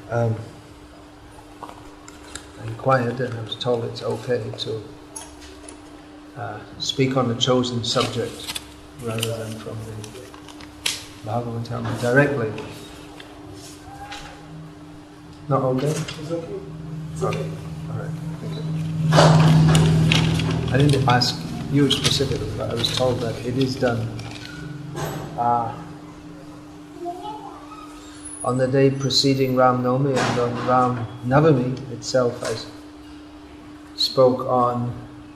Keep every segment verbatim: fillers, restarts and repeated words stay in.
um, I inquired and I was told it's okay to uh, speak on a chosen subject rather than from the Bhagavatam directly. Not okay? It's okay. It's okay. All right. Thank you. I didn't ask you specifically, but I was told that it is done uh, on the day preceding Ram Navami, and on Ram Navami itself I spoke on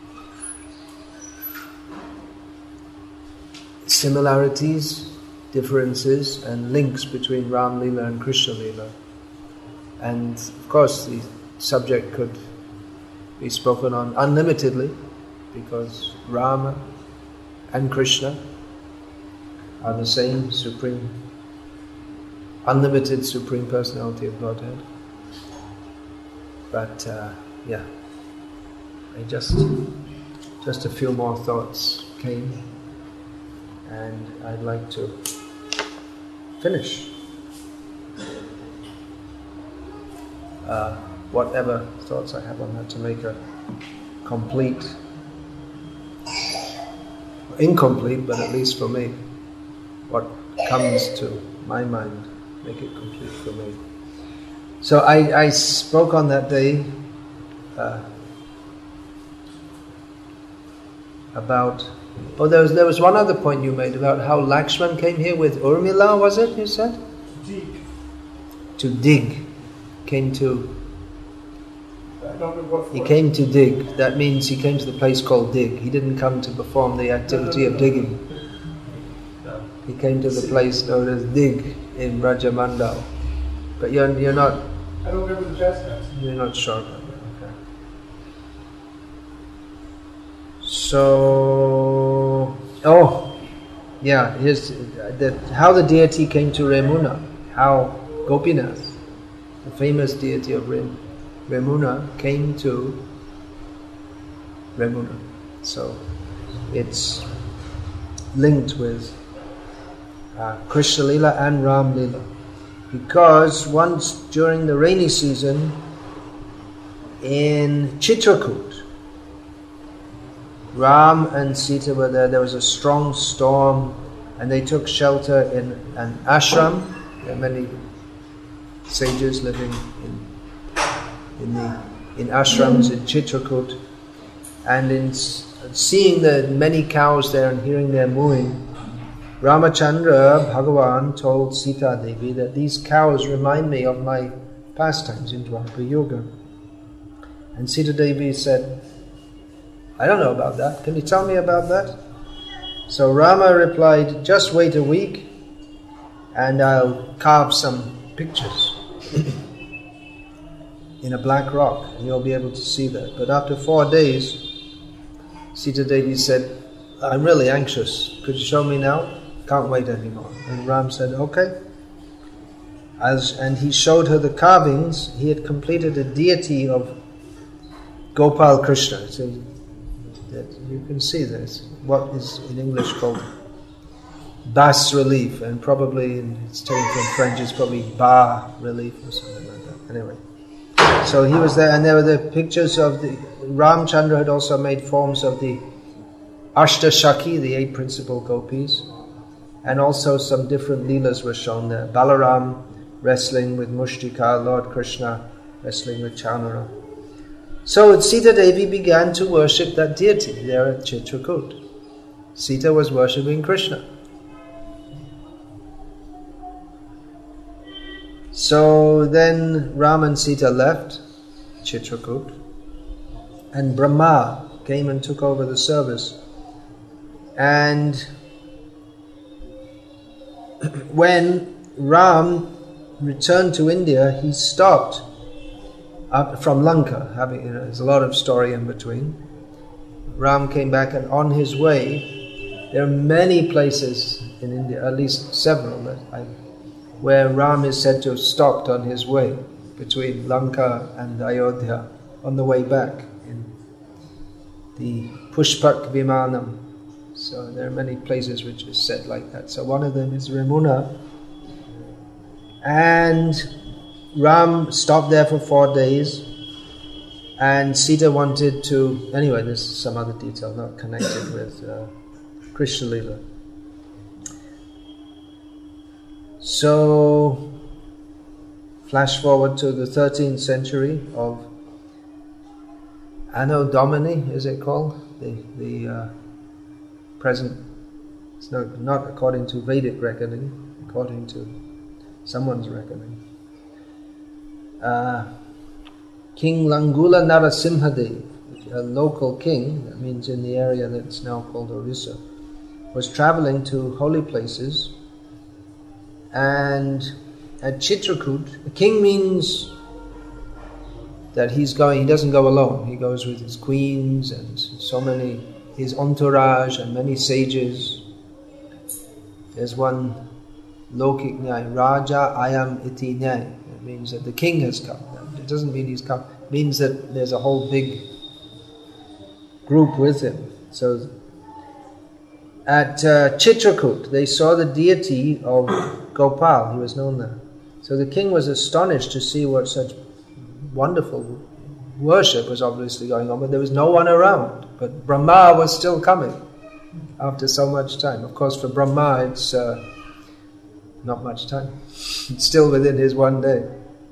similarities, differences and links between Ram Leela and Krishna Leela. And of course the subject could be spoken on unlimitedly, because Rama and Krishna are the same supreme, unlimited Supreme Personality of Godhead. But uh, yeah, I just just a few more thoughts came, and I'd like to finish uh, whatever thoughts I have on that to make a complete, incomplete, but at least for me, what comes to my mind, make it complete for me. So I, I spoke on that day uh, about, oh there was, there was one other point you made about how Lakshman came here with Urmila, was it, you said? Dig. To dig. Came to, I don't know what for. he came to dig. That means he came to the place called dig. He didn't come to perform the activity no, no, no, of digging. No. He came to the place known as dig in Rajamandal. But you're you're not I don't remember the chestnuts. you're not sure about that. Okay. So oh yeah, here's the, how the deity came to Remuna. How Gopinath, the famous deity of Rem, Remuna, came to Remuna. So it's linked with uh, Krishna Leela and Ram Leela. Because once during the rainy season in Chitrakoot, Ram and Sita were there, there was a strong storm, and they took shelter in an ashram. There are many sages living in in the in ashrams in Chitrakoot, and in seeing the many cows there and hearing their mooing, Ramachandra Bhagavan told Sita Devi that these cows remind me of my pastimes in Dwapara Yuga. And Sita Devi said, I don't know about that. Can you tell me about that? So Rama replied, just wait a week and I'll carve some pictures in a black rock and you'll be able to see that. But after four days, Sita Devi said, I'm really anxious. Could you show me now? Can't wait anymore. And Ram said, okay. As, and he showed her the carvings. He had completed a deity of Gopal Krishna. So that you can see this, what is in English called bas relief, and probably in, it's taken from French, it's probably bas relief or something like that. Anyway, so he was there, and there were the pictures of the Ramchandra had also made forms of the Ashtashaki, the eight principal gopis, and also some different leelas were shown there. Balaram wrestling with Mushtika, Lord Krishna wrestling with Chanara. So Sita Devi began to worship that deity there at Chitrakoot. Sita was worshipping Krishna. So then Ram and Sita left Chitrakoot, and Brahma came and took over the service. And when Ram returned to India, he stopped up from Lanka. Having, you know, there's a lot of story in between. Ram came back, and on his way, there are many places in India, at least several, that I, where Ram is said to have stopped on his way between Lanka and Ayodhya on the way back in the Pushpak Vimanam. So there are many places which is said like that. So one of them is Remuna. And Ram stopped there for four days, and Sita wanted to... Anyway, this is some other detail, not connected with uh, Krishna Lila. So, flash forward to the thirteenth century of Anno Domini, is it called? The, the uh, present... It's not, not according to Vedic reckoning, according to someone's reckoning. Uh, King Langula Narasimhadev, a local king, that means in the area that's now called Orissa, was traveling to holy places, and at Chitrakoot, a king means that he's going, he doesn't go alone, he goes with his queens and so many, his entourage and many sages. There's one Lokik Nyay, Raja Ayam Iti Nyay. It means that the king has come. It doesn't mean he's come. It means that there's a whole big group with him. So at uh, Chitrakoot, they saw the deity of Gopal. He was known there. So the king was astonished to see what such wonderful worship was obviously going on, but there was no one around. But Brahma was still coming after so much time. Of course, for Brahma, it's uh, not much time. It's still within his one day.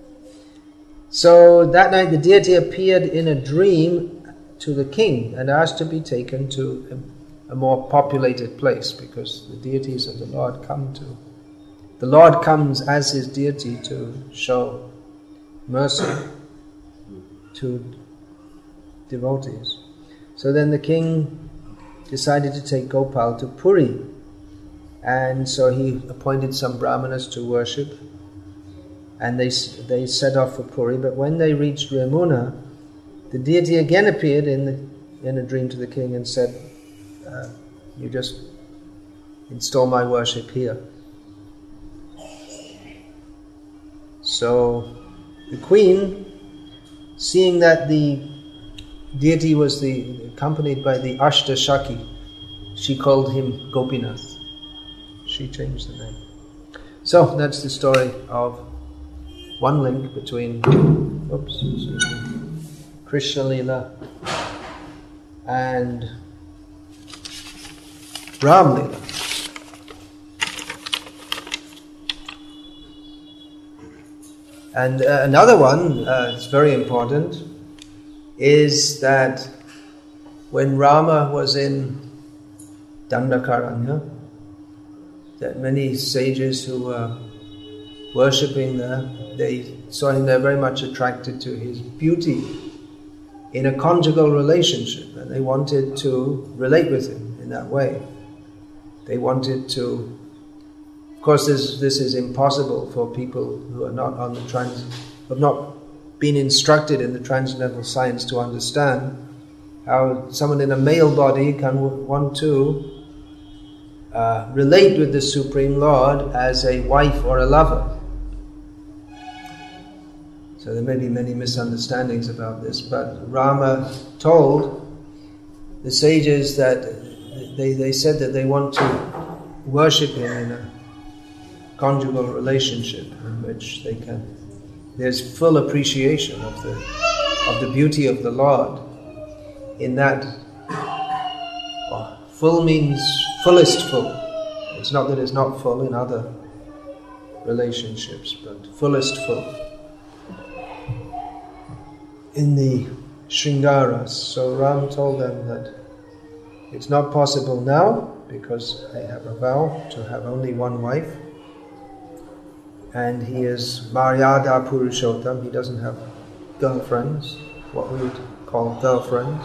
So that night, the deity appeared in a dream to the king and asked to be taken to a, a more populated place, because the deities of the Lord come to... The Lord comes as his deity to show mercy to devotees. So then the king decided to take Gopal to Puri, and so he appointed some brahmanas to worship, and they they set off for Puri. But when they reached Yamuna, the deity again appeared in the, in a dream to the king and said, uh, "You just install my worship here." So the queen, seeing that the deity was the accompanied by the Ashta Shaki, she called him Gopinath. She changed the name. So that's the story of one link between oops, excuse me, Krishna Lila and Ram Lila. And uh, another one, uh, it's very important, is that when Rama was in Dandakaranya, that many sages who were worshipping there, they saw him there very much attracted to his beauty in a conjugal relationship, and they wanted to relate with him in that way. They wanted to... Of course, this, this is impossible for people who are not on the trans, have not been instructed in the transcendental science to understand how someone in a male body can w- want to uh, relate with the Supreme Lord as a wife or a lover. So there may be many misunderstandings about this, but Rama told the sages that they, they said that they want to worship him in a conjugal relationship in which they can, there's full appreciation of the of the beauty of the Lord. In that, well, full means fullest full. It's not that it's not full in other relationships, but fullest full in the Shringaras. So Ram told them that it's not possible now because they have a vow to have only one wife. And he is Maryada Purushottam, he doesn't have girlfriends, what we would call girlfriends.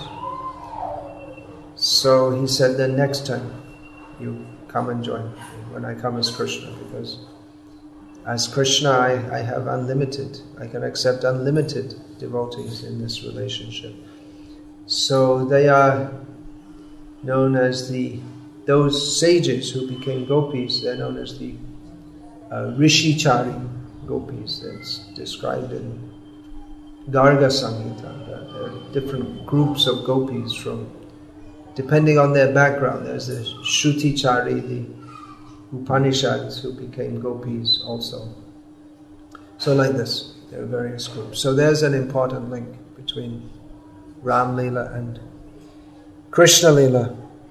So he said, then next time you come and join me when I come as Krishna, because as Krishna I, I have unlimited, I can accept unlimited devotees in this relationship. So they are known as the, those sages who became gopis, they're known as the Uh, Rishichari gopis. That's described in Garga Samhita. That there are different groups of gopis from, depending on their background. There's the Shrutichari, the Upanishads who became gopis also. So like this. There are various groups. So there's an important link between Ram Leela and Krishna Leela.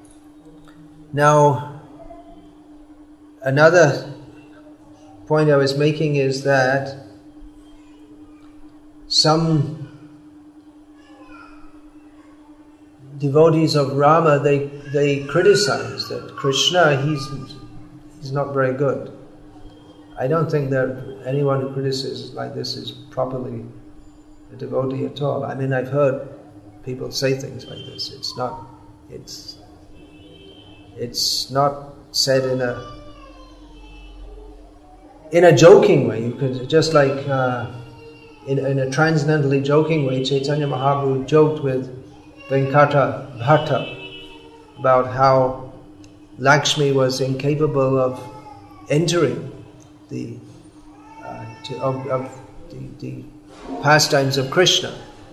Now, another point I was making is that some devotees of Rama, they they criticize that Krishna, he's he's not very good. I don't think that anyone who criticizes like this is properly a devotee at all. I mean, I've heard people say things like this. It's not, it's, it's not said in a in a joking way. You could just like uh, in in a transcendently joking way. Chaitanya Mahaprabhu joked with Venkata Bhatta about how Lakshmi was incapable of entering the uh, to, of, of the, the pastimes of Krishna.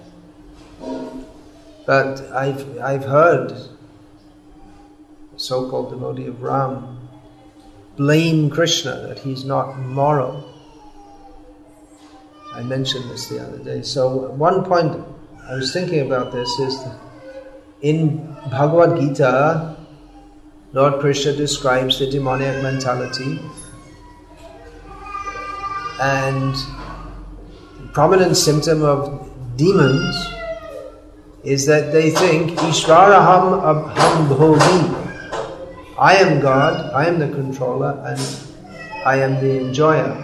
But I've I've heard a so-called devotee of Ram blame Krishna that he's not moral. I mentioned this the other day. So one point I was thinking about this is that in Bhagavad Gita, Lord Krishna describes the demoniac mentality, and the prominent symptom of demons is that they think Ishvaraham abham bhogi. I am God, I am the controller, and I am the enjoyer.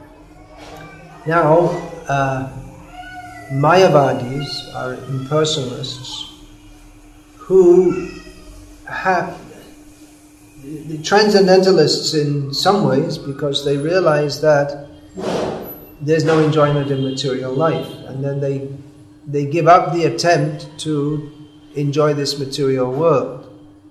Now, uh, Mayavadis are impersonalists who have the transcendentalists in some ways, because they realize that there's no enjoyment in material life, and then they they give up the attempt to enjoy this material world.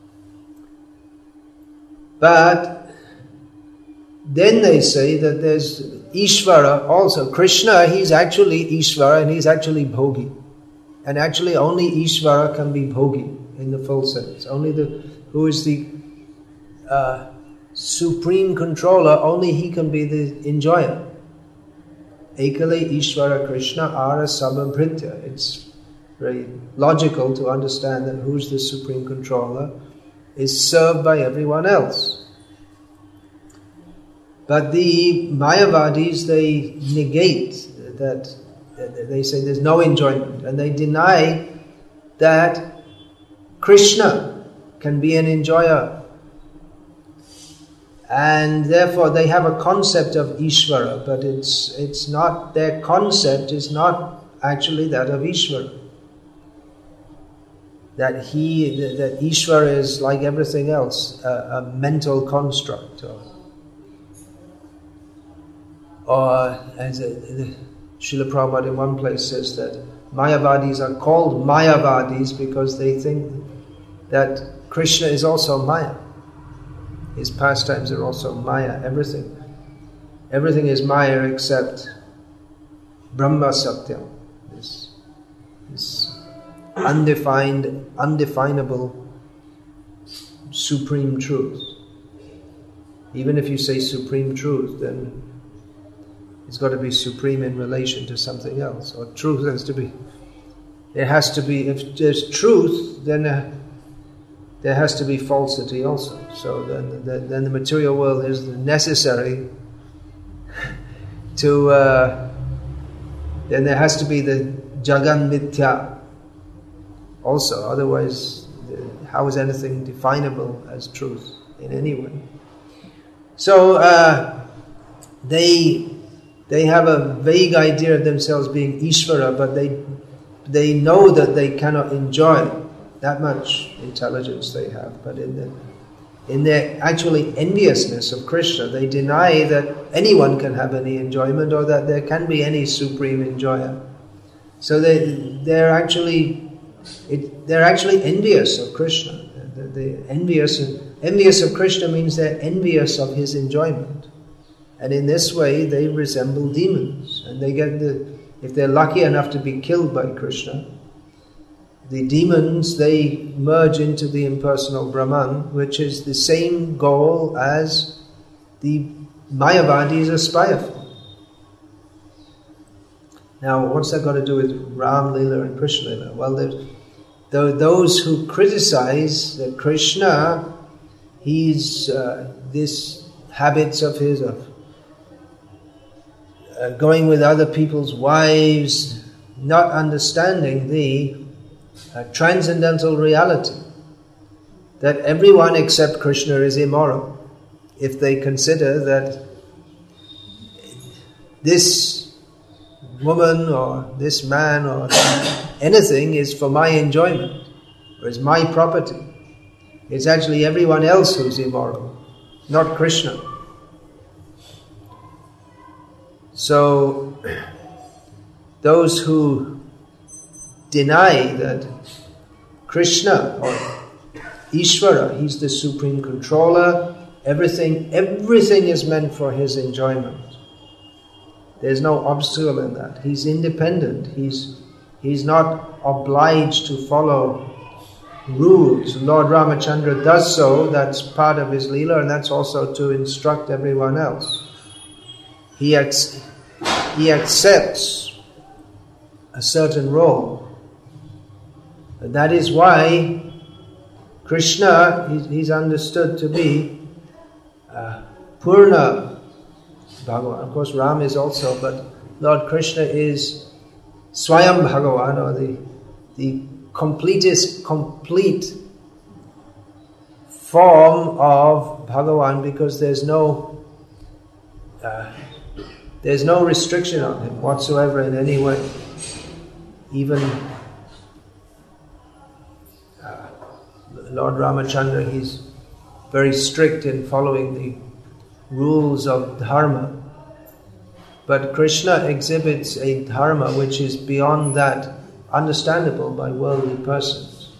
But then they say that there's Ishvara also. Krishna, he's actually Ishvara and he's actually Bhogi. And actually only Ishvara can be Bhogi in the full sense. Only the who is the uh, supreme controller, only he can be the enjoyer. Ekale Ishvara Krishna Ara Sababhritya. It's very logical to understand that who's the supreme controller is served by everyone else. But the Mayavadis, they negate that, they say there's no enjoyment, and they deny that Krishna can be an enjoyer. And therefore they have a concept of Ishvara, but it's it's not, their concept is not actually that of Ishvara. That he, that, that Ishvara is like everything else, a, a mental construct, or, or as a, the, Srila Prabhupada in one place says that Mayavadis are called Mayavadis because they think that Krishna is also Maya. His pastimes are also Maya. Everything, everything is Maya except Brahma Satyam, this, this undefined, undefinable supreme truth. Even if you say supreme truth, then it's got to be supreme in relation to something else, or truth has to be. There has to be. If there's truth, then. Uh, There has to be falsity also. So then, then, then the material world is necessary to. Uh, then there has to be the Jagan Mithya also. Otherwise, how is anything definable as truth in any way? So uh, they they have a vague idea of themselves being Ishvara, but they they know that they cannot enjoy. That much intelligence they have, but in the, in their actually enviousness of Krishna, they deny that anyone can have any enjoyment or that there can be any supreme enjoyer. So they they're actually it, they're actually envious of Krishna. They're, they're envious of, envious of Krishna means they're envious of his enjoyment, and in this way they resemble demons, and they get the if they're lucky enough to be killed by Krishna. The demons, they merge into the impersonal Brahman, which is the same goal as the Mayavadis aspire for. Now, what's that got to do with Ram Lila and Krishna Lila? Well, there's those who criticize that Krishna, he's uh, this habits of his of uh, going with other people's wives, not understanding the uh, transcendental reality that everyone except Krishna is immoral. If they consider that this woman or this man or anything is for my enjoyment, or is my property, it's actually everyone else who's immoral, not Krishna. So, those who deny that Krishna or Ishvara, he's the supreme controller, everything, everything is meant for his enjoyment. There's no obstacle in that. He's independent. He's he's not obliged to follow rules. Lord Ramachandra does so. That's part of his Leela, and that's also to instruct everyone else. He ac- he accepts a certain role. And that is why Krishna, he's, he's understood to be uh, Purna Bhagavan. Of course, Ram is also, but Lord Krishna is Swayam Bhagavan, or the the completest, complete form of Bhagavan, because there's no uh, there's no restriction on him whatsoever in any way. Even uh, Lord Ramachandra, he's very strict in following the rules of dharma. But Krishna exhibits a dharma which is beyond that, understandable by worldly persons.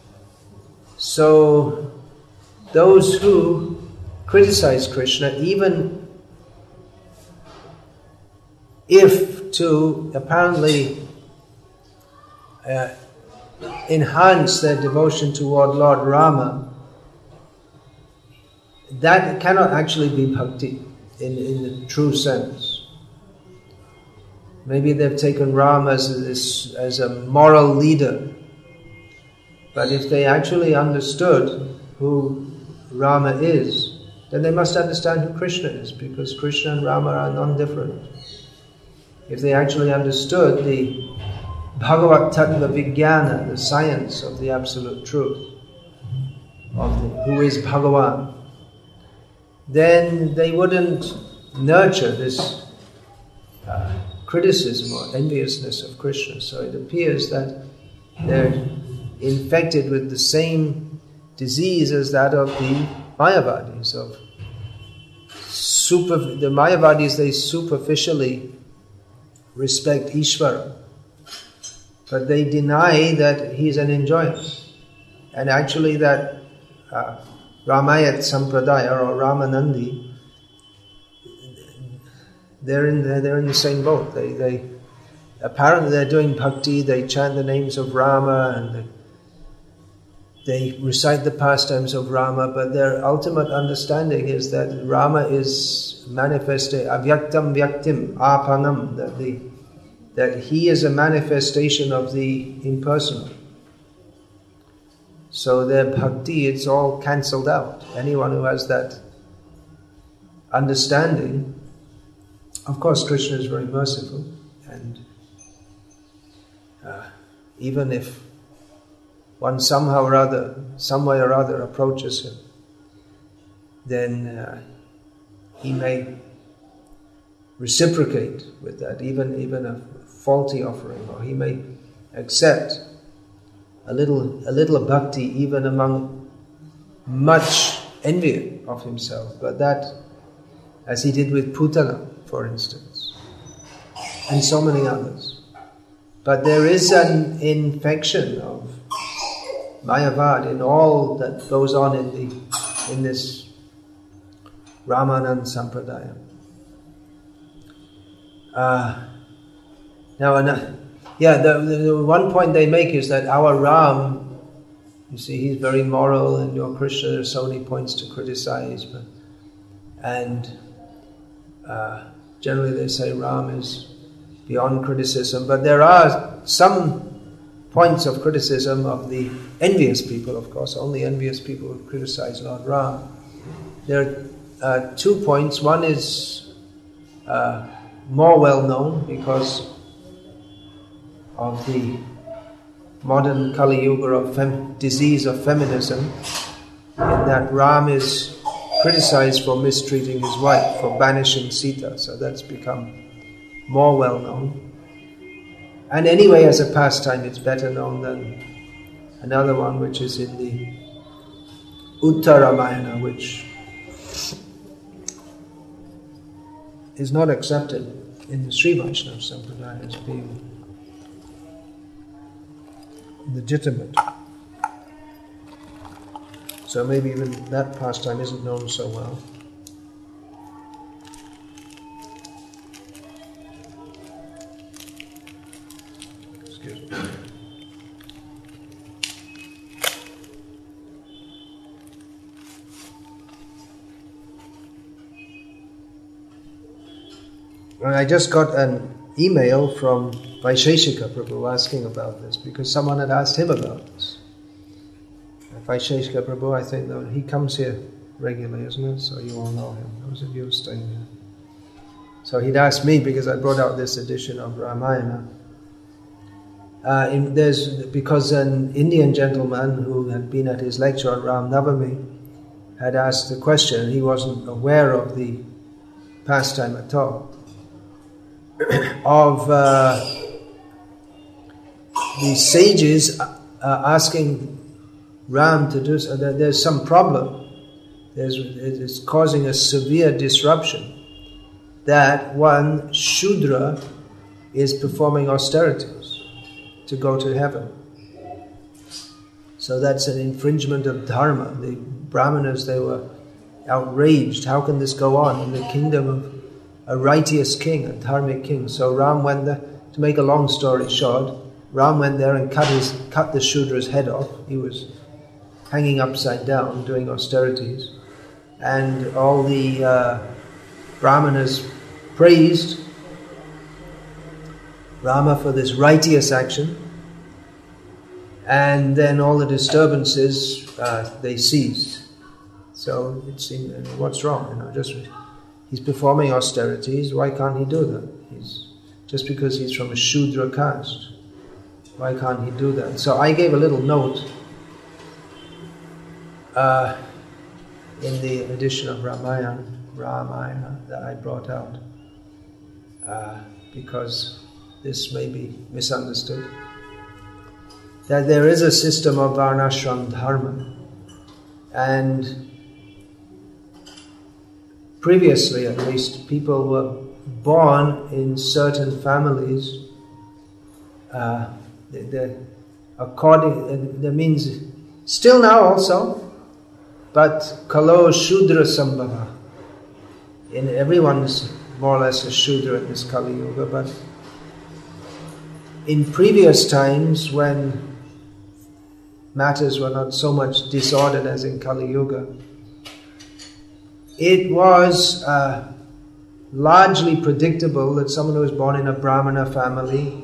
So, those who criticize Krishna, even if to apparently uh, enhance their devotion toward Lord Rama, that cannot actually be bhakti in, in the true sense. Maybe they've taken Ram as a, as a moral leader, but if they actually understood who Rama is, then they must understand who Krishna is, because Krishna and Rama are non-different. If they actually understood the Bhagavat Tattva Vijnana, the science of the absolute truth, of the, who is Bhagavan, then they wouldn't nurture this uh, criticism or enviousness of Krishna. So it appears that they're infected with the same disease as that of the Mayavadis. Of super, the Mayavadis, they superficially respect Ishvara, but they deny that he's an enjoyer. And actually that uh, Ramayat Sampradaya or Ramanandi, they're in the, they're in the same boat. They they apparently they're doing bhakti. They chant the names of Rama and they, they recite the pastimes of Rama. But their ultimate understanding is that Rama is manifested avyaktam vyaktim apanam, that the that he is a manifestation of the impersonal. So their bhakti, it's all cancelled out. Anyone who has that understanding, of course Krishna is very merciful, and uh, even if one somehow or other, some way or other approaches him, then uh, he may reciprocate with that, even, even a faulty offering, or he may accept a little a little bhakti even among much envy of himself, but that, as he did with Putana, for instance, and so many others. But there is an infection of Mayavad in all that goes on in the in this Ramanand Sampradaya. Uh, now, another, yeah, the, the, the one point they make is that our Ram, you see, he's very moral, and your Krishna, there are so many points to criticize, but and uh, generally they say Ram is beyond criticism. But there are some points of criticism of the envious people, of course. Only envious people would criticize Lord Ram. There are uh, two points. One is uh, more well known because of the modern Kali Yuga of fem- disease of feminism, in that Ram is criticized for mistreating his wife, for banishing Sita. So that's become more well known. And anyway, as a pastime, it's better known than another one, which is in the Uttaramayana, which is not accepted in the Sri Vaishnava Sampradaya as being legitimate. So maybe even that pastime isn't known so well. Excuse me. And I just got an email from Vaisheshika Prabhu asking about this, because someone had asked him about this. Vaisheshika Prabhu, I think that he comes here regularly, isn't it? So you all know him, those of you staying here. So he'd asked me, because I brought out this edition of Ramayana. Uh, in, there's because an Indian gentleman who had been at his lecture on Ram Navami had asked the question, and he wasn't aware of the pastime at all, of uh, the sages uh, asking Ram to do so. There's some problem. There's, it's causing a severe disruption that one Shudra is performing austerities to go to heaven. So that's an infringement of dharma. The Brahmanas, they were outraged. How can this go on in the kingdom of a righteous king, a dharmic king? So Ram went there, to make a long story short, Ram went there and cut his cut the Shudra's head off. He was hanging upside down, doing austerities. And all the uh, Brahmanas praised Rama for this righteous action. And then all the disturbances, uh, they ceased. So it seemed, what's wrong? You know, just he's performing austerities, why can't he do that? He's, just because he's from a Shudra caste, why can't he do that? So I gave a little note Uh, in the edition of Ramayana, Ramayana that I brought out, uh, because this may be misunderstood, that there is a system of Varnashram Dharma, and previously at least, people were born in certain families, uh, the, the, according, that means, still now also, but kalo Shudra Sambhava. In everyone's more or less a Shudra in this Kali Yuga, but in previous times when matters were not so much disordered as in Kali Yuga, it was uh, largely predictable that someone who was born in a Brahmana family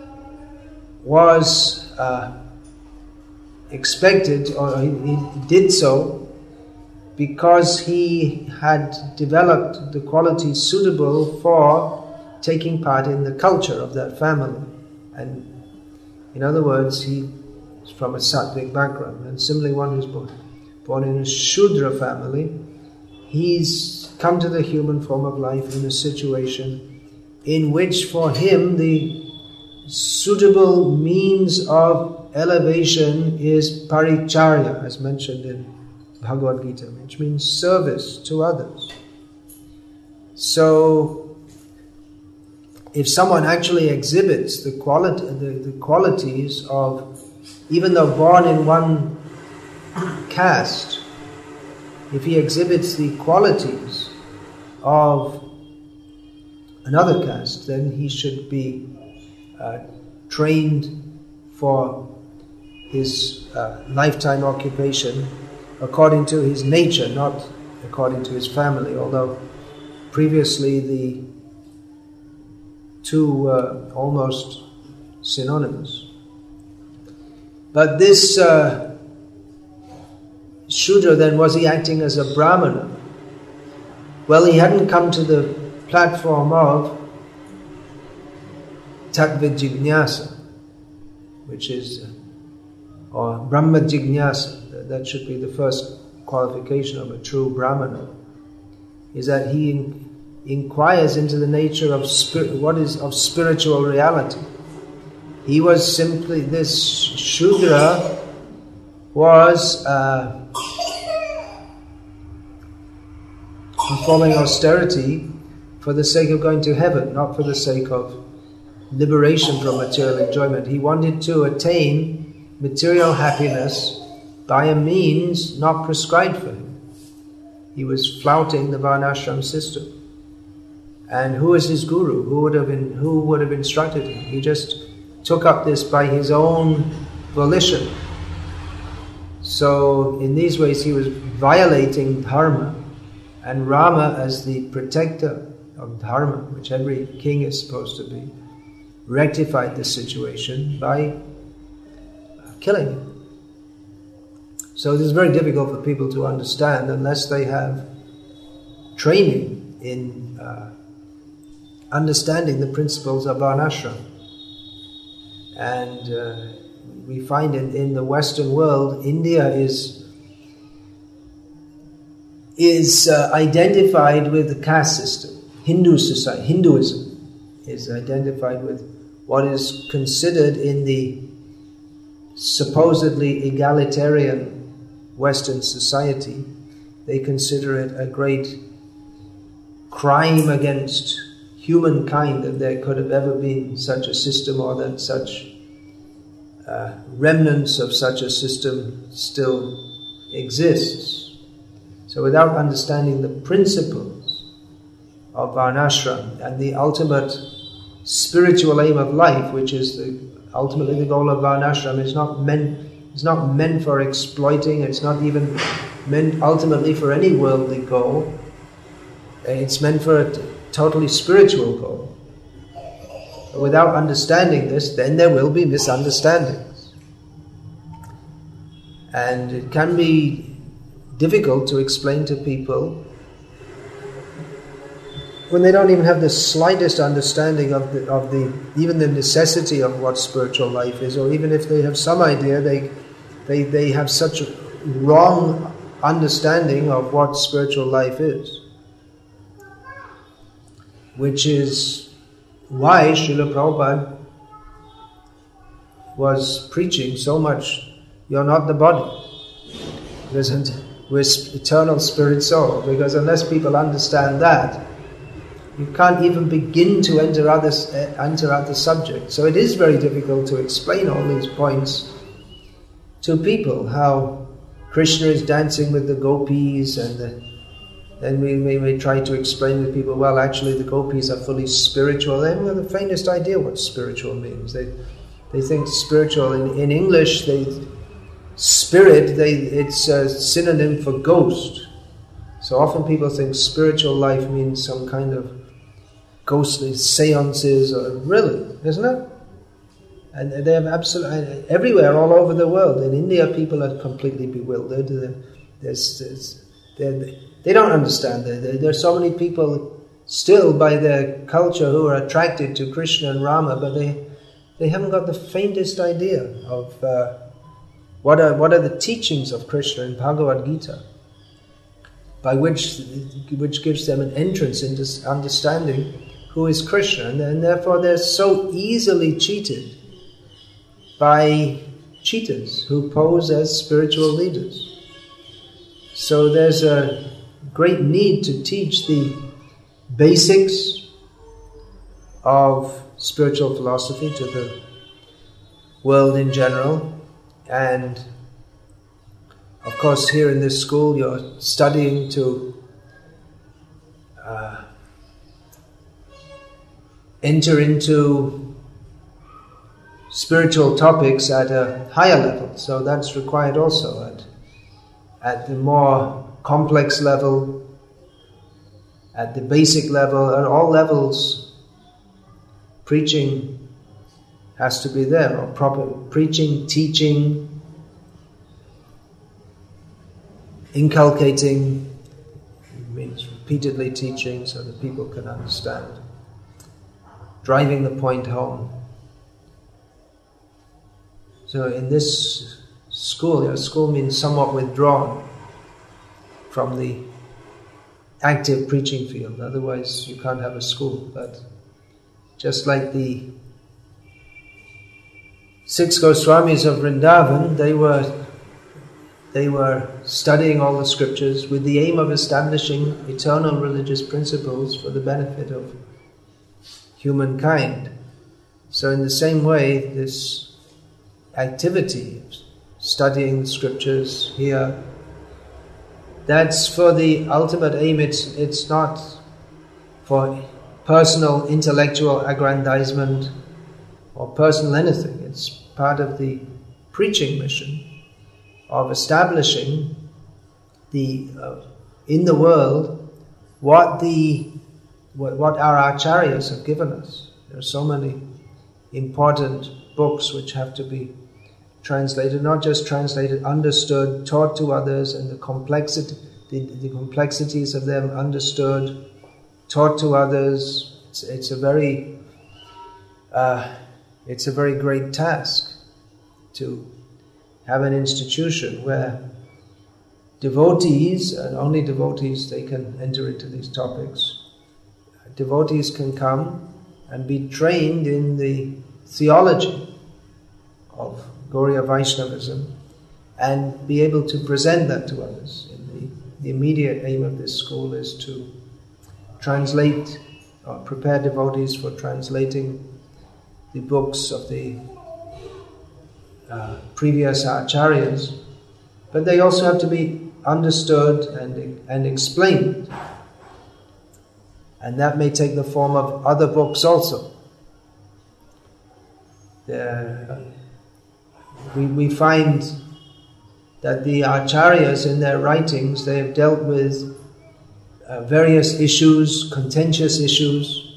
was uh, expected, or he, he did so, because he had developed the qualities suitable for taking part in the culture of that family. And in other words, he is from a Sattvic background. And similarly, one who's born, born in a Shudra family, he's come to the human form of life in a situation in which for him the suitable means of elevation is paricharya, as mentioned in Bhagavad Gita, which means service to others. So, if someone actually exhibits the quality, the, the qualities of, even though born in one caste, if he exhibits the qualities of another caste, then he should be uh, trained for his uh, lifetime occupation according to his nature, not according to his family, although previously the two uh, almost synonymous. But this uh, Shudra then, was he acting as a Brahmana? Well, he hadn't come to the platform of Tattva Jignasa, which is, uh, or Brahma Jignasa, that should be the first qualification of a true Brahmana, is that he in, inquires into the nature of spirit, what is of spiritual reality. He was simply, this Shudra was uh, performing austerity for the sake of going to heaven, not for the sake of liberation from material enjoyment. He wanted to attain material happiness by a means not prescribed for him. He was flouting the Varnashram system. And who was his guru? Who would have been, who would have instructed him? He just took up this by his own volition. So in these ways he was violating dharma, and Rama, as the protector of dharma, which every king is supposed to be, rectified the situation by killing him. So this is very difficult for people to understand unless they have training in uh, understanding the principles of Varnashram. And uh, we find in, in the Western world, India is is uh, identified with the caste system. Hindu society, Hinduism is identified with what is considered in the supposedly egalitarian Western society. They consider it a great crime against humankind that there could have ever been such a system, or that such uh, remnants of such a system still exists. So without understanding the principles of Varnashram and the ultimate spiritual aim of life, which is the, ultimately the goal of Varnashram, is not meant It's not meant for exploiting, it's not even meant ultimately for any worldly goal. It's meant for a t- totally spiritual goal. But without understanding this, then there will be misunderstandings. And it can be difficult to explain to people when they don't even have the slightest understanding of the, of the even the necessity of what spiritual life is, or even if they have some idea, they they they have such a wrong understanding of what spiritual life is, which is why Srila Prabhupada was preaching so much, you're not the body, because we're eternal spirit soul, because unless people understand that, you can't even begin to enter other, enter other subjects. So it is very difficult to explain all these points to people, how Krishna is dancing with the gopis, and the, then we may, may try to explain to people, well, actually the gopis are fully spiritual. They don't have the faintest idea what spiritual means. They they think spiritual, in, in English, they spirit, they it's a synonym for ghost. So often people think spiritual life means some kind of ghostly seances, or really, isn't it? And they have absolutely, everywhere, all over the world. In India, people are completely bewildered. There's, there's, they don't understand. There, there are so many people still by their culture who are attracted to Krishna and Rama, but they, they haven't got the faintest idea of uh, what are what are the teachings of Krishna in Bhagavad Gita, by which which gives them an entrance into understanding who is Krishna, and, and therefore they're so easily cheated by cheaters who pose as spiritual leaders. So there's a great need to teach the basics of spiritual philosophy to the world in general, and of course here in this school you're studying to uh, enter into spiritual topics at a higher level, so that's required also at, at the more complex level, at the basic level, at all levels. preaching has to be there, or proper preaching, teaching, inculcating, means repeatedly teaching so that people can understand, driving the point home. So in this school, you know, school means somewhat withdrawn from the active preaching field, otherwise you can't have a school. But just like the six Goswamis of Vrindavan, they were they were studying all the scriptures with the aim of establishing eternal religious principles for the benefit of humankind. So in the same way, this activity of studying the scriptures here, that's for the ultimate aim. It's it's not for personal intellectual aggrandizement or personal anything. It's part of the preaching mission of establishing the uh, in the world what the what, what our acharyas have given us. There are so many important books which have to be translated, not just translated, understood, taught to others, and the complexity, the, the complexities of them understood, taught to others. It's, it's a very, uh, it's a very great task to have an institution where devotees, and only devotees, they can enter into these topics. Devotees can come and be trained in the theology of Gauriya Vaishnavism and be able to present that to others. And the, the immediate aim of this school is to translate or prepare devotees for translating the books of the uh, previous acharyas, but they also have to be understood and, and explained. And that may take the form of other books also. There, we, we find that the acharyas in their writings, they have dealt with uh, various issues, contentious issues.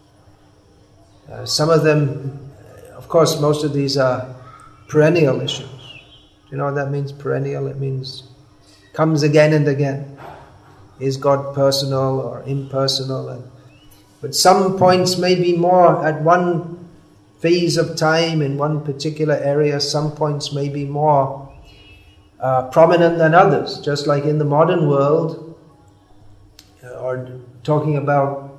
Uh, some of them, of course, most of these are perennial issues. Do you know what that means, perennial? It means comes again and again. Is God personal or impersonal? And, but some points may be more at one phase of time in one particular area. Some points may be more uh, prominent than others. Just like in the modern world, uh, or talking about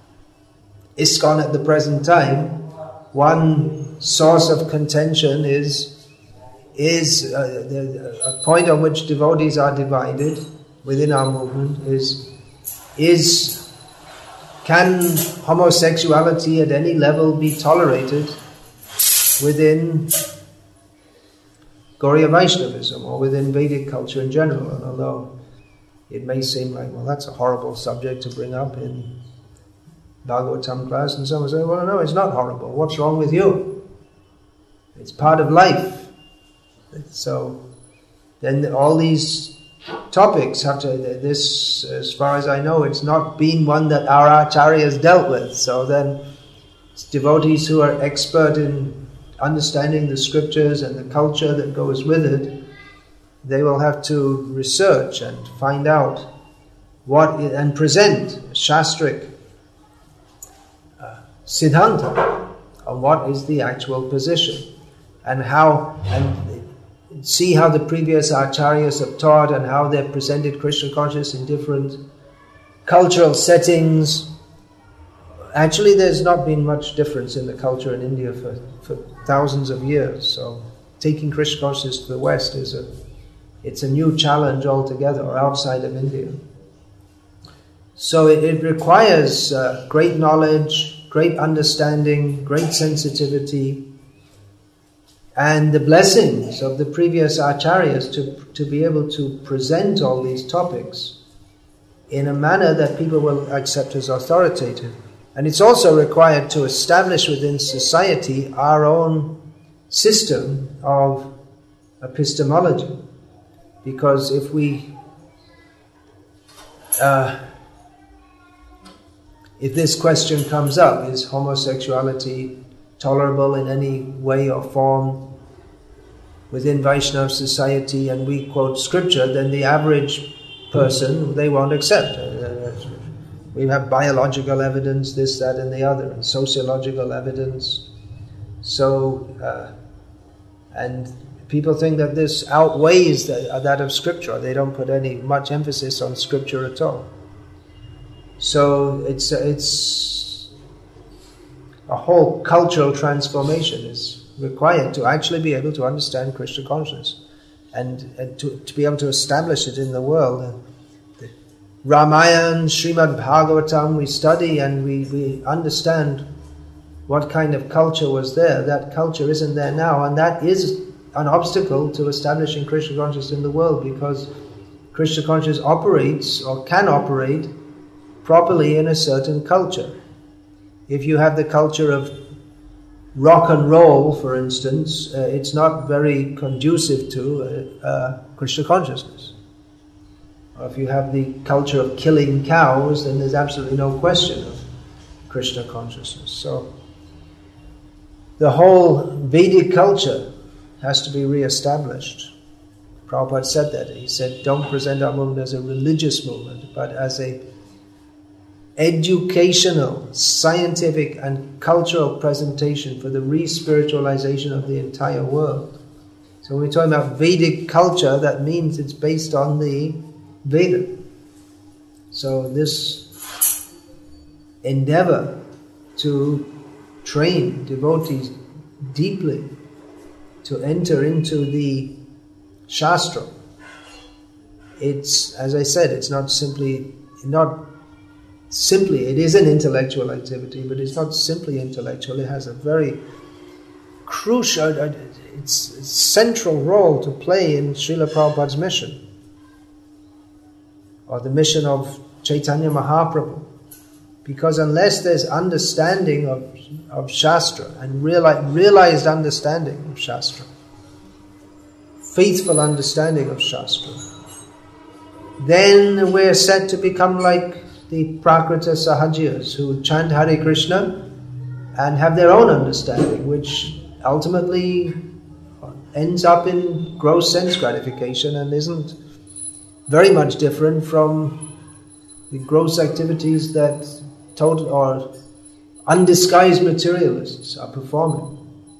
ISKCON at the present time, one source of contention is is uh, the, a point on which devotees are divided within our movement is is can homosexuality at any level be tolerated within Gauriya Vaishnavism or within Vedic culture in general? And although it may seem like, well, that's a horrible subject to bring up in Bhagavatam class, and someone say, well, no, it's not horrible. What's wrong with you? It's part of life. So then all these topics have to, this, as far as I know, it's not been one that our acharyas dealt with. So then it's devotees who are expert in understanding the scriptures and the culture that goes with it, they will have to research and find out what, and present shastric uh, siddhanta on what is the actual position and how, and see how the previous acharyas have taught and how they've presented Krishna consciousness in different cultural settings. Actually, there's not been much difference in the culture in India for, for thousands of years. So taking Krishna consciousness to the West is a it's a new challenge altogether, or outside of India. So it, it requires uh, great knowledge, great understanding, great sensitivity, and the blessings of the previous acharyas to, to be able to present all these topics in a manner that people will accept as authoritative. And it's also required to establish within society our own system of epistemology. Because if we uh, if this question comes up, is homosexuality tolerable in any way or form within Vaishnava society, and we quote scripture, then the average person, they won't accept. We have biological evidence, this, that and the other, and sociological evidence. So, uh, and people think that this outweighs the, that of scripture. They don't put any much emphasis on scripture at all. So it's it's a whole cultural transformation is required to actually be able to understand Krishna consciousness and, and to, to be able to establish it in the world. The Ramayana, Srimad Bhagavatam, we study and we, we understand what kind of culture was there. That culture isn't there now, and that is an obstacle to establishing Krishna consciousness in the world, because Krishna consciousness operates or can operate properly in a certain culture. If you have the culture of rock and roll, for instance, uh, it's not very conducive to uh, uh, Krishna consciousness. Or if you have the culture of killing cows, then there's absolutely no question of Krishna consciousness. So the whole Vedic culture has to be re-established. Prabhupada said that. He said, don't present our movement as a religious movement, but as a educational, scientific and cultural presentation for the re-spiritualization of the entire world. So when we're talking about Vedic culture, that means it's based on the Veda. So this endeavor to train devotees deeply to enter into the Shastra, it's, as I said, it's not simply, not simply, it is an intellectual activity, but it's not simply intellectual. It has a very crucial, it's a central role to play in Srila Prabhupada's mission, or the mission of Chaitanya Mahaprabhu. Because unless there's understanding of, of Shastra, and reali- realized understanding of Shastra, faithful understanding of Shastra, then we're set to become like the Prakrita Sahajiyas who chant Hare Krishna and have their own understanding, which ultimately ends up in gross sense gratification and isn't very much different from the gross activities that total or undisguised materialists are performing.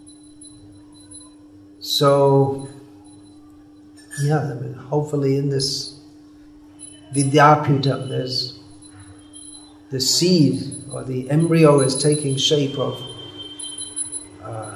So, yeah, I mean, hopefully in this Vidyapita there's the seed or the embryo is taking shape of uh,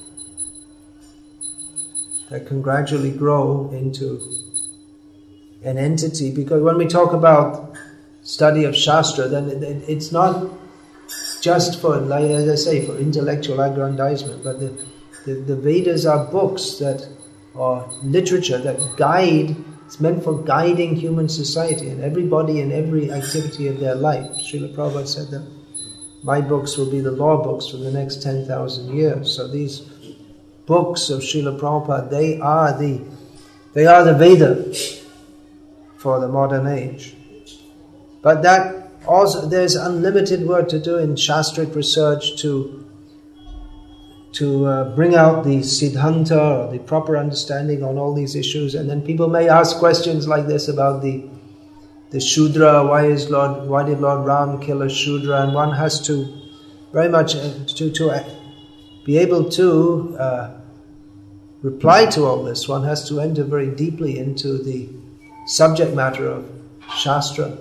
that can gradually grow into an entity. Because when we talk about study of Shastra, then it, it, it's not just for, like as I say, for intellectual aggrandizement, but the, the, the Vedas are books that, or literature that guide. It's meant for guiding human society and everybody in every activity of their life. Srila Prabhupada said that my books will be the law books for the next ten thousand years. So these books of Srila Prabhupada, they are the they are the Veda for the modern age. But that also, there's unlimited work to do in Shastric research to to uh, bring out the Siddhanta, or the proper understanding on all these issues. And then people may ask questions like this about the the Shudra, why is Lord, why did Lord Ram kill a Shudra? And one has to very much, uh, to, to uh, be able to uh, reply to all this, one has to enter very deeply into the subject matter of Shastra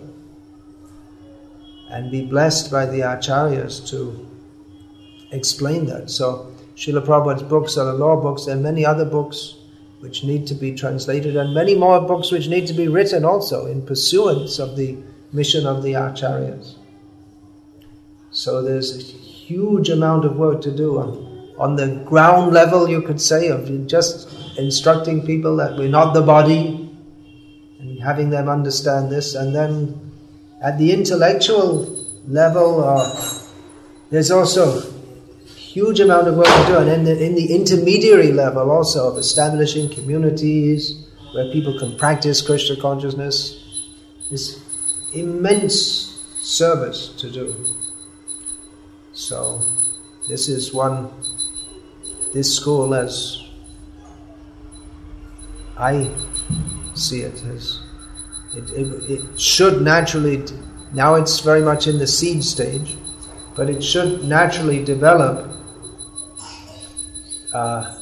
and be blessed by the Acharyas to explain that. So Srila Prabhupada's books are the law books. There are many other books which need to be translated, and many more books which need to be written also in pursuance of the mission of the Acharyas. So there's a huge amount of work to do on, on the ground level, you could say, of just instructing people that we're not the body and having them understand this. And then at the intellectual level, uh, there's also huge amount of work to do, and in the, in the intermediary level also of establishing communities where people can practice Krishna consciousness, is immense service to do. So this is one, this school as I see it, as it, it, it should naturally, now it's very much in the seed stage, but it should naturally develop uh,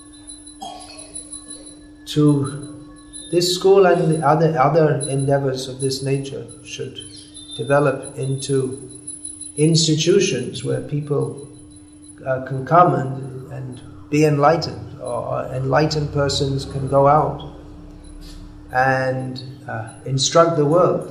to this school, and the other other endeavors of this nature should develop into institutions where people uh, can come and, and be enlightened, or enlightened persons can go out and uh, instruct the world.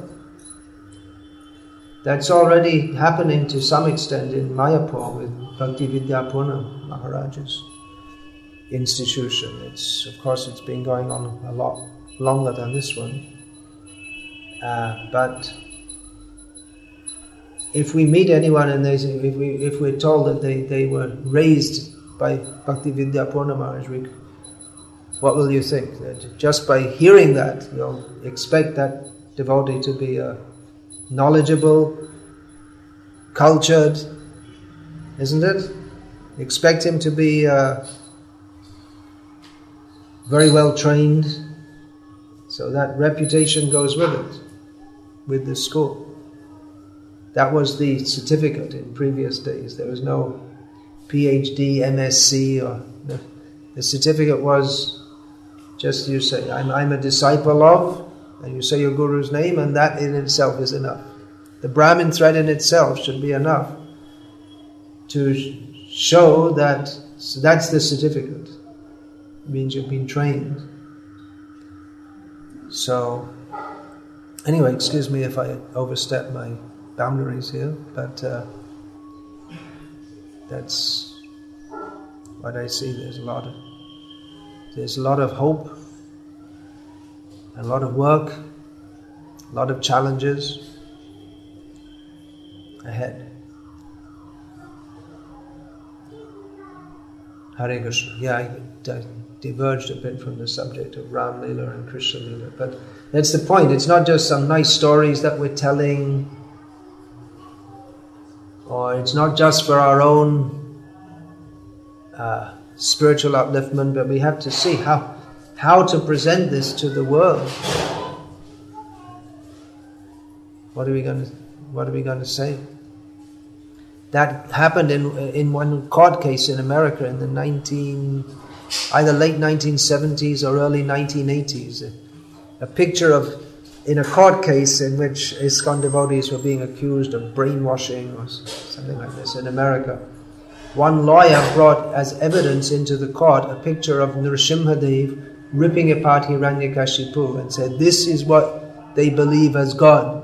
That's already happening to some extent in Mayapur with Bhaktivedanta Purna Maharaj's institution. It's, of course, it's been going on a lot longer than this one. Uh, but if we meet anyone and they say, if we if we're told that they, they were raised by Bhaktivedanta Purna Maharaj, we, what will you think? That just by hearing that, you'll expect that devotee to be a knowledgeable, cultured, isn't it? Expect him to be uh, very well trained, so that reputation goes with it, with the school. That was the certificate in previous days. There was no P H D, M S c, or no. The certificate was just you say, I'm, I'm a disciple of, and you say your guru's name, and that in itself is enough. The Brahmin thread in itself should be enough to show that, so that's the certificate. It means you've been trained. So, anyway, excuse me if I overstep my boundaries here, but uh, that's what I see. There's a lot of there's a lot of hope, a lot of work, a lot of challenges ahead. Hare Krishna. Yeah, I di- diverged a bit from the subject of Ram Lila and Krishna Lila, but that's the point. It's not just some nice stories that we're telling, or it's not just for our own uh, spiritual upliftment, but we have to see how how to present this to the world. What are we going to What are we going to say? That happened in in one court case in America in the nineteen either late nineteen seventies or early nineteen eighties. A, a picture of in a court case in which ISKCON devotees were being accused of brainwashing or something like this in America. One lawyer brought as evidence into the court a picture of Nrsimhadev ripping apart Hiranyakashipu and said, this is what they believe as God.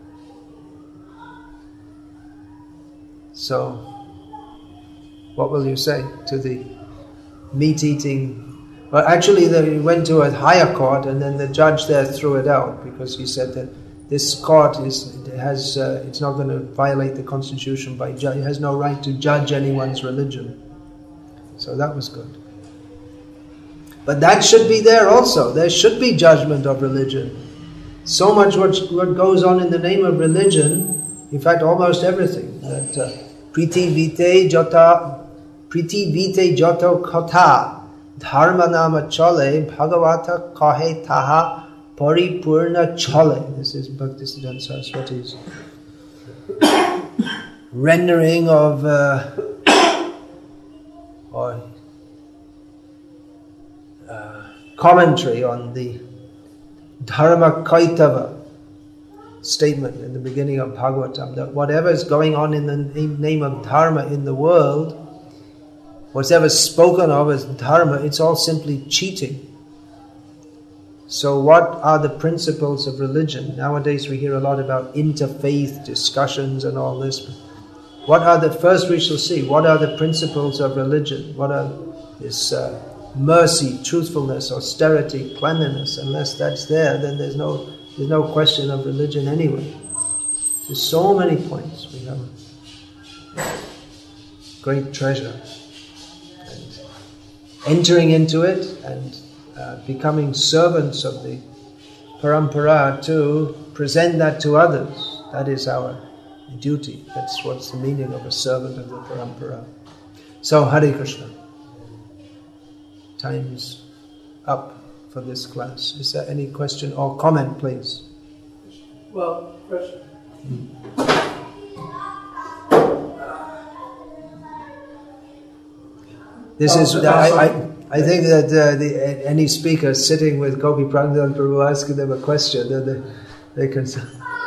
So, what will you say to the meat-eating? Well, actually, they went to a higher court, and then the judge there threw it out because he said that this court is has uh, it's not going to violate the constitution by ju- it has no right to judge anyone's religion. So that was good. But that should be there also. There should be judgment of religion. So much what what goes on in the name of religion. In fact, almost everything. That uh, priti vite jota priti vite joto kotha. Dharma nama chale bhagavata kahe taha paripurna chale. This is Bhaktisiddhanta Saraswati's rendering of uh, or uh, commentary on the Dharma Kaitava statement in the beginning of Bhagavatam, that whatever is going on in the name of Dharma in the world, whatever's spoken of as Dharma, it's all simply cheating. So what are the principles of religion? Nowadays we hear a lot about interfaith discussions and all this. What are the, first we shall see, what are the principles of religion? What are this uh, mercy, truthfulness, austerity, cleanliness? Unless that's there, then there's no there's no question of religion anyway. There's so many points. We have great treasure. And entering into it and uh, becoming servants of the parampara to present that to others. That is our duty. That's what's the meaning of a servant of the Parampara. So, Hare Krishna. Time's up for this class. Is there any question or comment, please? Well, question. Hmm. This is, I, I, I think that uh, the, any speaker sitting with Gopi Prandan Prabhu asking them a question, then they, they can say,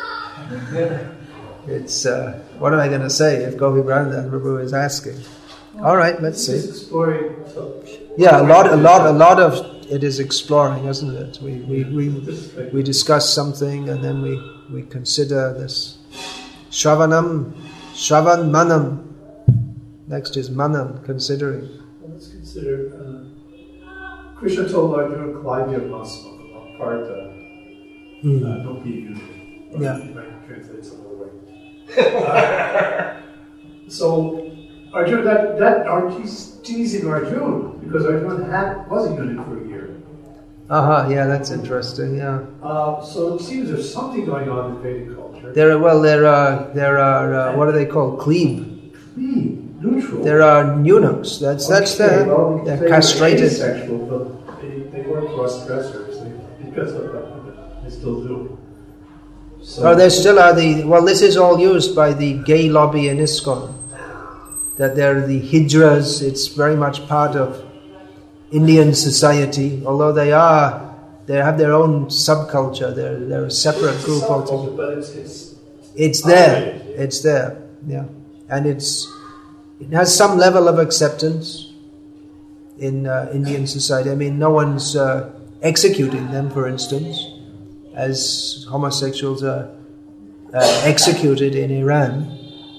it's, uh, what am I going to say if Gopi Prandan Prabhu is asking? All right, let's see. Exploring. Yeah, a lot, a lot, a lot of it is exploring, isn't it? We we we, we discuss something and then we, we consider this. Shravanam, Shravan Manam. Next is Manam, considering. Well, let's consider. Uh, Krishna told Arjuna, climb your muscle, Partha. Mm. Uh, don't be unique. Or Yeah. You might translate some other way. uh, so, Arjuna, that, that Arjuna's teasing Arjuna because Arjuna had, was a eunuch for a year. Aha, yeah, that's interesting. Yeah, Uh, so it seems there's something going on in Vedic culture. there are well, there are there are uh, what are they called? Klebe. Clean, neutral. There are eunuchs. That's that's Okay, the well, they're they castrated. were asexual, but they, they weren't cross-dressers. They, because of that, they still do. So, Oh, there still are the well. This is all used by the gay lobby in ISKCON. That they're the hijras. It's very much part of Indian society, although they are, they have their own subculture. They're they're a separate it's a group subculture, altogether. but it's it's It's there. Okay, yeah. It's there. Yeah, and it's it has some level of acceptance in uh, Indian society. I mean, no one's uh, executing them, for instance, as homosexuals are uh, executed in Iran.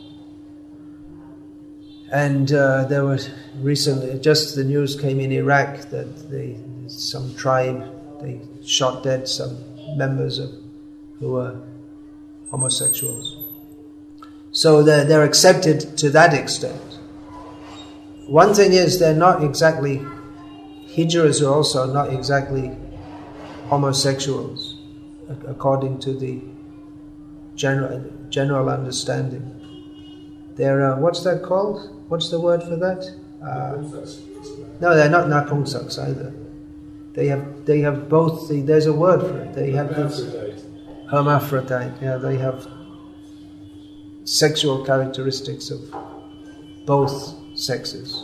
And uh, there was recently, just the news came in Iraq that they, some tribe, they shot dead some members of who were homosexuals. So they're, they're accepted to that extent. One thing is they're not exactly, hijras are also not exactly homosexuals, according to the general general understanding. They're, uh, what's that called? What's the word for that? Uh, no, they're not napungsaks either. They have they have both. The, there's a word for it. They have this hermaphrodite. Yeah, they have sexual characteristics of both sexes.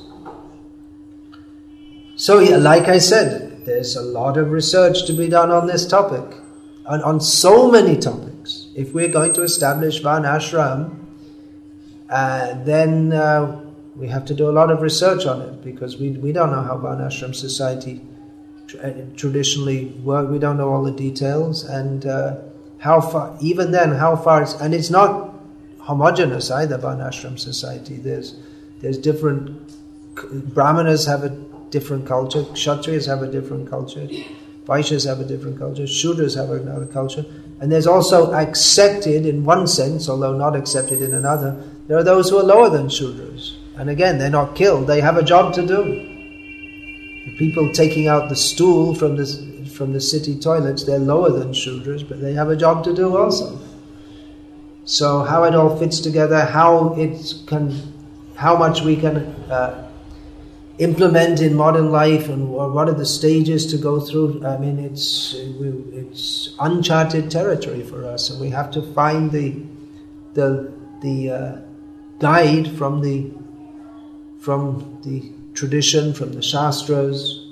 So, yeah, like I said, there's a lot of research to be done on this topic, and on so many topics. If we're going to establish Varnashram, uh, then uh, we have to do a lot of research on it, because we we don't know how Varnashram society tra- traditionally worked. We don't know all the details, and uh, how far. Even then, how far? It's, and it's not homogeneous either. Varnashram society. There's there's different. Brahmanas have a different culture. Kshatriyas have a different culture. Vaishyas have a different culture. Shudras have another culture. And there's also accepted in one sense, although not accepted in another. There are those who are lower than Shudras. And again, they're not killed. They have a job to do. The people taking out the stool from the, from the city toilets, they're lower than Shudras, but they have a job to do also. So how it all fits together, how it can, how much we can uh, implement in modern life, and what are the stages to go through. I mean, it's it's uncharted territory for us, and we have to find the the the uh, guide from the from the tradition, from the shastras,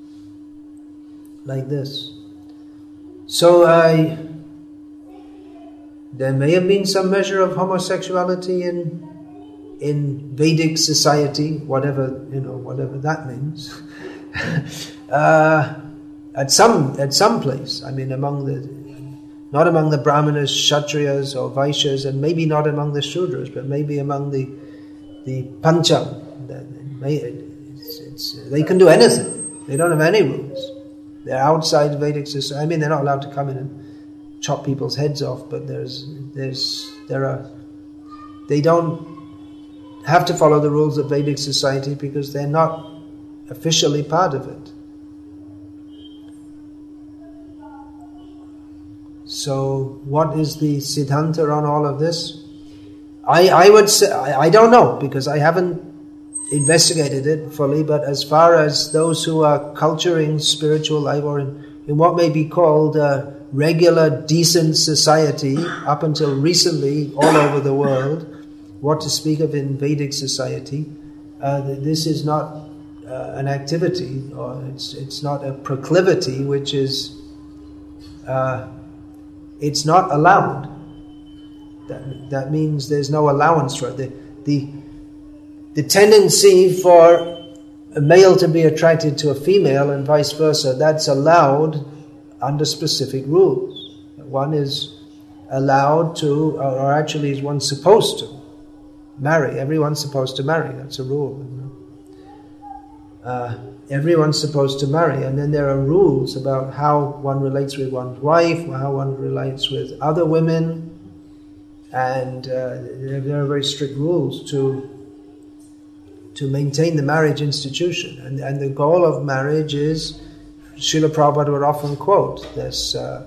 like this. So I. There may have been some measure of homosexuality in in Vedic society, whatever you know, whatever that means. uh, at some at some place, I mean, among the not among the Brahmanas, Kshatriyas, or Vaishyas, and maybe not among the Shudras, but maybe among the the Pancham. It's, it's, they can do anything. They don't have any rules. They're outside Vedic society. I mean, they're not allowed to come in and chop people's heads off, but there's there's there are they don't have to follow the rules of Vedic society because they're not officially part of it. So what is the Siddhanta on all of this? I, I would say, I, I don't know, because I haven't investigated it fully, but as far as those who are culturing spiritual life, or in, in what may be called a regular, decent society, up until recently, all over the world, what to speak of in Vedic society, uh, this is not uh, an activity, or it's it's not a proclivity, which is, uh, it's not allowed. That, that means there's no allowance for it. The, the, the tendency for a male to be attracted to a female and vice versa, that's allowed under specific rules. One is allowed to, or actually is one supposed to, marry. Everyone's supposed to marry. That's a rule. Uh, everyone's supposed to marry. And then there are rules about how one relates with one's wife, how one relates with other women. And uh, there are very strict rules to to maintain the marriage institution. And, and the goal of marriage is, Srila Prabhupada would often quote this, uh,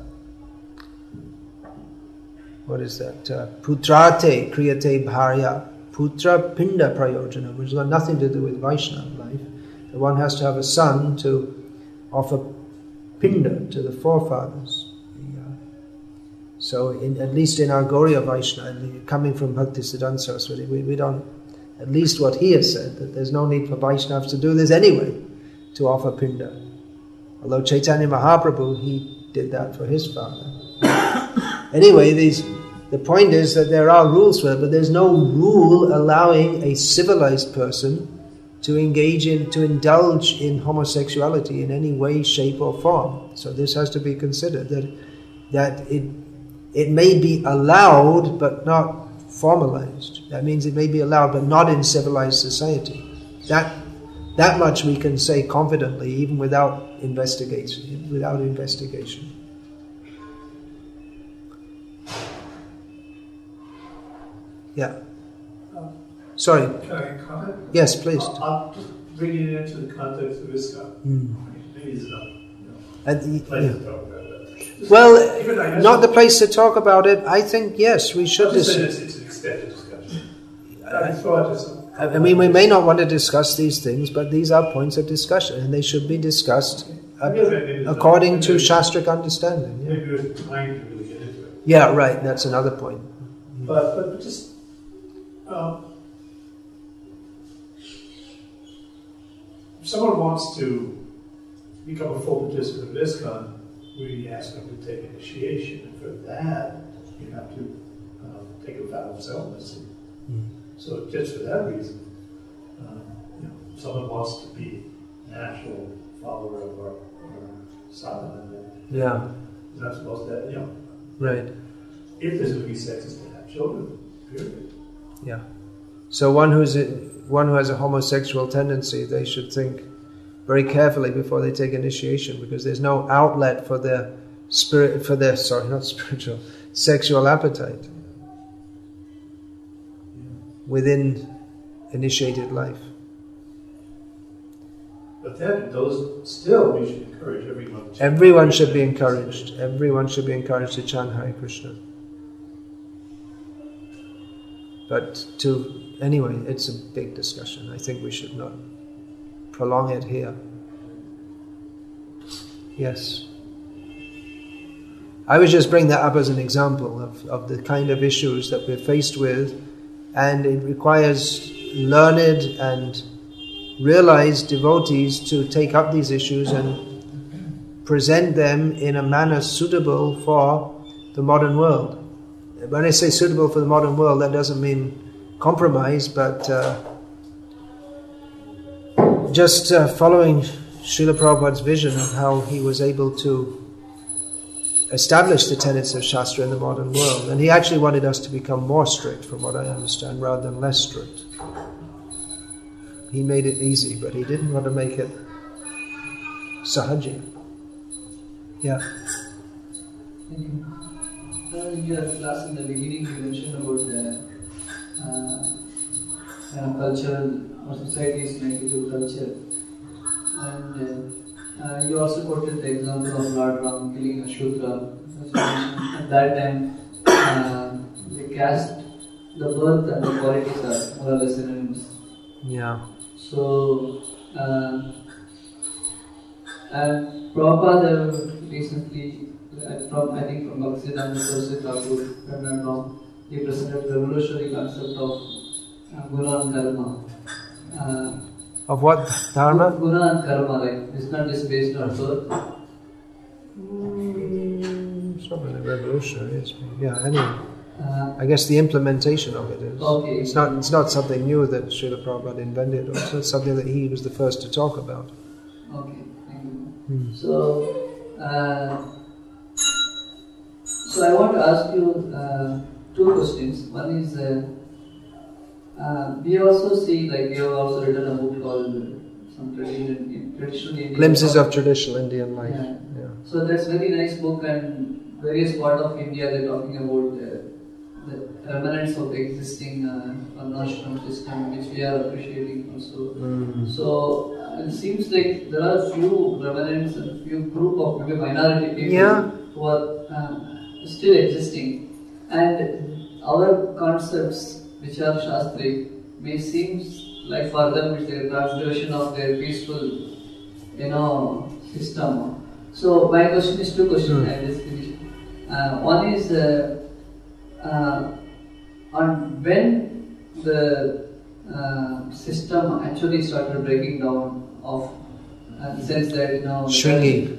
what is that? Uh, Putrate kriyate bharya, putra pinda prayojana, which has got nothing to do with Vaishnava life. That one has to have a son to offer pinda to the forefathers. So, in, at least in our Gauriya Vaishnava, coming from Bhaktisiddhanta Saraswati, we, we don't, at least what he has said, that there's no need for Vaishnavas to do this anyway, to offer pinda. Although Chaitanya Mahaprabhu, he did that for his father. Anyway, these, the point is that there are rules for it, but there's no rule allowing a civilized person to engage in, to indulge in homosexuality in any way, shape or form. So this has to be considered, that, that it It may be allowed, but not formalized. That means it may be allowed, but not in civilized society. That that much we can say confidently, even without investigation. Without investigation. Yeah. Sorry. Can I comment? Yes, please. I'll, I'll just bring it into the context of ISKCON. Mm. Maybe it's not. You know, and, yeah. to talk about that. Well, not the place to talk about it. I think, yes, we should discuss. It's, it's an extended discussion. I, thought I mean, we may not want to discuss these things, but these are points of discussion, and they should be discussed uh, according to Shastric understanding. Yeah. Maybe we're trying to really get into it. Yeah, right, that's another point. But, but just, um, if someone wants to become a full participant of ISKCON, we ask them to take initiation, and for that, you have to um, take a vow of celibacy. Mm. So just for that reason, um, you know, if someone wants to be an actual follower of our, our sadhana, then yeah, is not supposed to, you know, right. If there's going to be sex, it's to have children. Period. Yeah. So one who's a, one who has a homosexual tendency, they should think very carefully before they take initiation, because there's no outlet for their spirit, for their sorry, not spiritual, sexual appetite within initiated life. But then, those still, we should encourage everyone. To everyone should be encouraged. Everyone should be encouraged to chant Hare Krishna. But to anyway, it's a big discussion. I think we should not prolong it here. Yes. I would just bring that up as an example of, of the kind of issues that we're faced with, and it requires learned and realized devotees to take up these issues and present them in a manner suitable for the modern world. When I say suitable for the modern world, that doesn't mean compromise, but uh, just uh, following Srila Prabhupada's vision of how he was able to establish the tenets of Shastra in the modern world. And he actually wanted us to become more strict, from what I understand, rather than less strict. He made it easy, but he didn't want to make it sahaji. Yeah. Thank you. Uh, in your class in the beginning, you mentioned about the uh, uh, cultural or society's negative culture. And uh, uh, you also quoted the example of Lord Ram killing a Shudra. At that time, uh, the caste the birth and the qualities are more or less synonymous. Yeah. So, uh, and Prabhupada recently, from I think from Bhaktisiddhanta Saraswati Thakur, if I'm not wrong, he presented the revolutionary concept of uh, Guna and Karma. Uh, of what? Dharma? Guna and Karma, like it's not just based on birth. Mm, it's not really revolutionary, it's, yeah, anyway. Uh, I guess the implementation of it is. Okay. It's not It's not something new that Srila Prabhupada invented, or it's something that he was the first to talk about. Okay, thank you. Hmm. So, uh, so I want to ask you uh, two questions. One is, uh, uh, we also see, like you have also written a book called some tradition, traditional Indian Glimpses life. of Traditional Indian Life. Yeah. Yeah. So that's very nice book, and various part of India they're talking about uh, the remnants of the existing uh, varnashram system, which we are appreciating also. Mm. So uh, it seems like there are few remnants and few group of maybe minority people Yeah. who are uh, still existing, and our concepts, which are Shastri, may seem like for them it's a transgression of their peaceful, you know, system. So my question is two questions. Hmm. I just finished. Uh, one is uh, uh, on when the uh, system actually started breaking down, of uh, in the sense that you know. Shringi.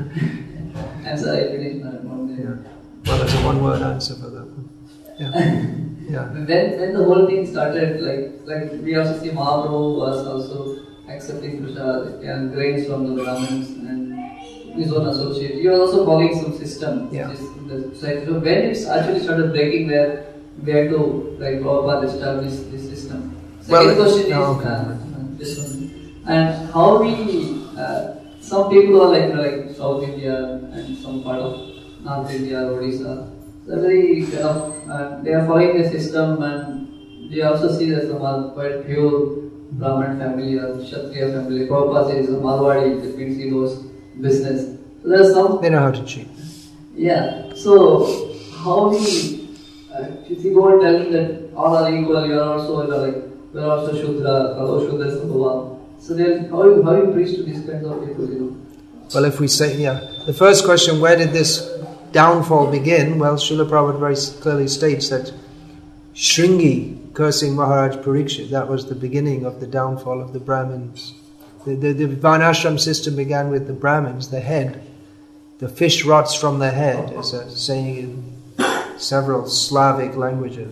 I'm sorry, I finished my one there. Yeah. Well, there's a one-word answer for that. Yeah. Yeah. When, when the whole thing started, like like we also see Mahaprabhu was also accepting prasad and grains from the Brahmins and his own associate. He was also following some system. Yeah. Which is in the society. So when it actually started breaking, where we had to like Prabhupada establish this system. Second Well, question is oh, okay. uh, this one, and how we uh, some people are like you know, like South India and some part of North India, Odisha. They're very kind of uh, they are following the system, and we also see that some are quite pure Brahmin family or Kshatriya family. Prabhupada says a Marwadi, that means he knows business. So there are some. They know how to cheat. Yeah. So how we, uh, if you go and telling that all are equal, you are also you know, like we are also Shudra, fellow Shudra Sabhava. So then how you how you preach to these kinds of people, you know? Well, if we say, yeah, the first question, where did this downfall begin? Well, Srila Prabhupada very clearly states that Shringi cursing Maharaj Parikshit, that was the beginning of the downfall of the Brahmins. The, the, the Varnashram system began with the Brahmins, the head. The fish rots from the head, is a saying in several Slavic languages.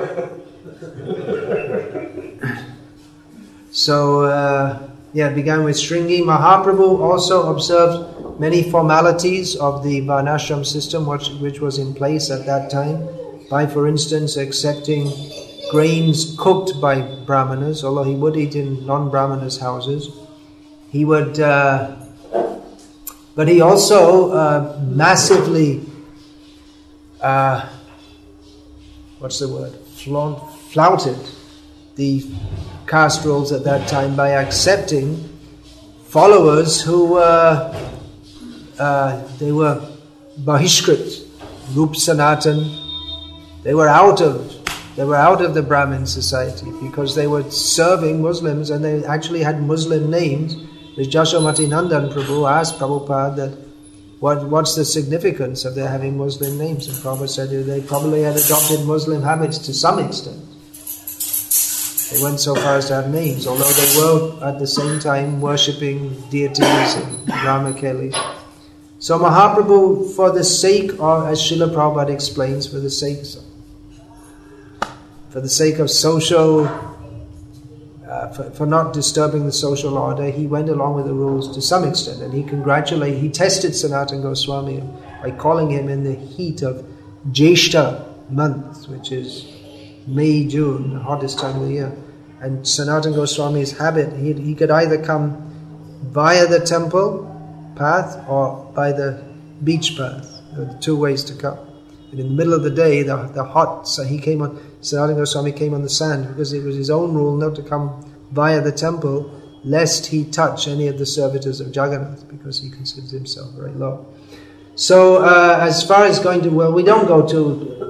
So, uh, yeah, it began with Shringi. Mahaprabhu also observed many formalities of the Varnashram system, which, which was in place at that time, by, for instance, accepting grains cooked by Brahmanas, although he would eat in non-Brahmanas' houses. He would, uh, but he also uh, massively, uh, what's the word, Flaunt, flouted the caste rules at that time by accepting followers who were, uh, they were Bahishkrit, Rup Sanatan. They were out of, they were out of the Brahmin society because they were serving Muslims and they actually had Muslim names. The Jashamati Nandan Prabhu asked Prabhupada that what, what's the significance of their having Muslim names? And Prabhupada said they probably had adopted Muslim habits to some extent. They went so far as to have names, although they were at the same time worshipping deities and Ramakeli. So Mahaprabhu, for the sake of, as Srila Prabhupada explains, for the sake for the sake of social, uh, for, for not disturbing the social order, he went along with the rules to some extent, and he congratulated, he tested Sanatana Goswami by calling him in the heat of Jeshta month, which is May, June, the hottest time of the year. And Sanatana Goswami's habit, he, he could either come via the temple path or by the beach path. There were the two ways to come. And in the middle of the day, the, the hot, so he came on, Sanatana Goswami came on the sand because it was his own rule not to come via the temple lest he touch any of the servitors of Jagannath because he considers himself very low. So uh, as far as going to, well, we don't go to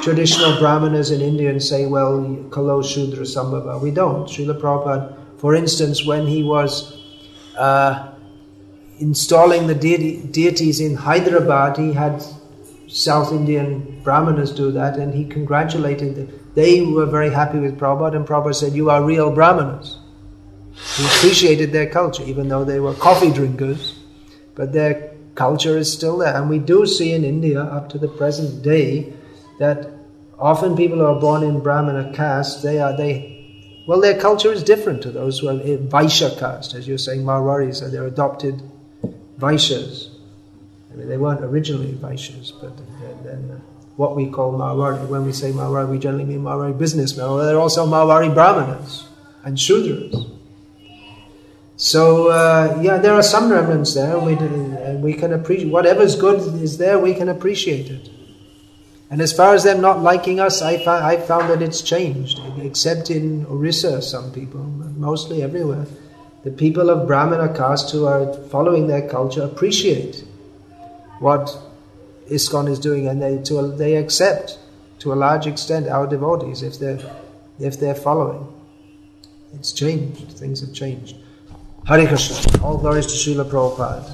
traditional brahmanas in India and say, well, kalo shudra sambhava. We don't. Srila Prabhupada, for instance, when he was uh, installing the deity, deities in Hyderabad, he had South Indian brahmanas do that, and he congratulated them. They were very happy with Prabhupada, and Prabhupada said, you are real brahmanas. He appreciated their culture, even though they were coffee drinkers, but their culture is still there. And we do see in India, up to the present day, that often people who are born in Brahmana caste, they are, they, well, their culture is different to those who are in Vaishya caste, as you're saying, Marwaris, so they're adopted Vaishyas. I mean, they weren't originally Vaishyas, but then uh, what we call Marwari, when we say Marwari, we generally mean Marwari businessmen. Well, they're also Marwari Brahmanas and Shudras. So, uh, yeah, there are some remnants there, and we, and we can appreciate, whatever's good is there, we can appreciate it. And as far as them not liking us, I, fi- I found that it's changed, except in Orissa, some people, mostly everywhere. The people of Brahmana caste who are following their culture appreciate what ISKCON is doing, and they to, they accept, to a large extent, our devotees if they're, if they're following. It's changed, things have changed. Hare Krishna. All glories to Srila Prabhupada.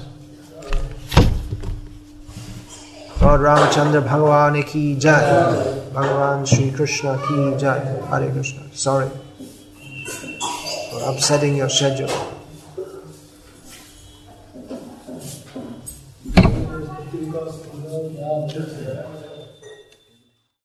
Lord Ramachandra Bhagavan ki jai. Bhagavan Shri Krishna ki jai. Hare Krishna. Sorry for upsetting your schedule.